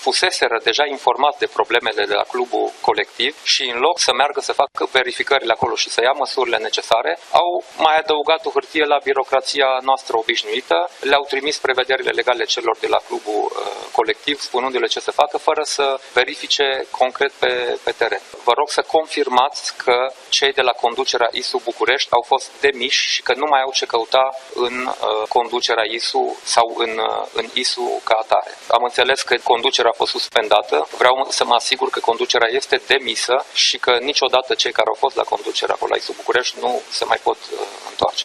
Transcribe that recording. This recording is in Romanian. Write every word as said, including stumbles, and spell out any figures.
fuseseră deja informați de problemele de la clubul colectiv și în loc să meargă să facă verificările acolo și să ia măsurile necesare, au mai adăugat o hârtie la birocrația noastră obișnuită, le-au trimis prevederile legale celor de la clubul uh, colectiv, spunându-le ce să facă, fără să verifice concret pe, pe teren. Vă rog să confirmați că cei de la conducerea I S U București au fost demiși și că nu mai au ce căuta în uh, conducerea I S U sau în, uh, în I S U ca atare. Am înțeles că conducerea a fost suspendată, vreau să mă asigur că conducerea este demisă și că niciodată cei care au fost la conducerea acolo la I S U București nu se mai pot uh, întoarce.